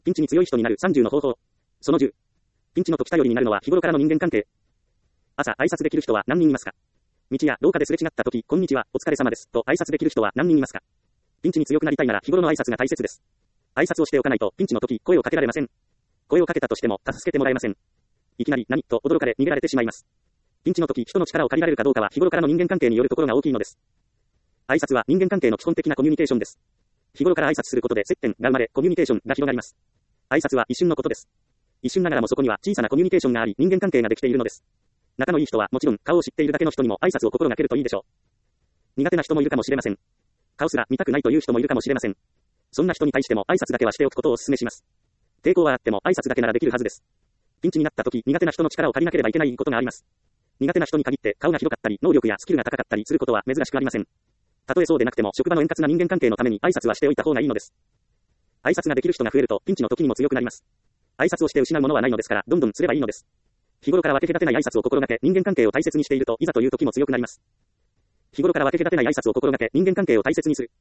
ピンチに強い人になる30の方法。その10。ピンチの時頼りになるのは日頃からの人間関係。朝、挨拶できる人は何人いますか？道や廊下ですれ違った時、こんにちは、お疲れ様です、と挨拶できる人は何人いますか？ピンチに強くなりたいなら日頃の挨拶が大切です。挨拶をしておかないとピンチの時声をかけられません。声をかけたとしても助けてもらえません。いきなり何と驚かれ逃げられてしまいます。ピンチの時人の力を借りられるかどうかは日頃からの人間関係によるところが大きいのです。挨拶は人間関係の基本的なコミュニケーションです。日頃から挨拶することで接点が生まれ、コミュニケーションが広がります。挨拶は一瞬のことです。一瞬ながらもそこには小さなコミュニケーションがあり、人間関係ができているのです。仲のいい人はもちろん顔を知っているだけの人にも挨拶を心がけるといいでしょう。苦手な人もいるかもしれません。顔すら見たくないという人もいるかもしれません。そんな人に対しても挨拶だけはしておくことをお勧めします。抵抗はあっても挨拶だけならできるはずです。ピンチになった時、苦手な人の力を借りなければいけないことがあります。苦手な人に限って顔が広かったり、能力やスキルが高かったりすることは珍しくありません。たとえそうでなくても職場の円滑な人間関係のために挨拶はしておいた方がいいのです。挨拶ができる人が増えるとピンチの時にも強くなります。挨拶をして失うものはないのですから、どんどんすればいいのです。日頃から分け隔てない挨拶を心がけ、人間関係を大切にしているといざという時も強くなります。日頃から分け隔てない挨拶を心がけ、人間関係を大切にする。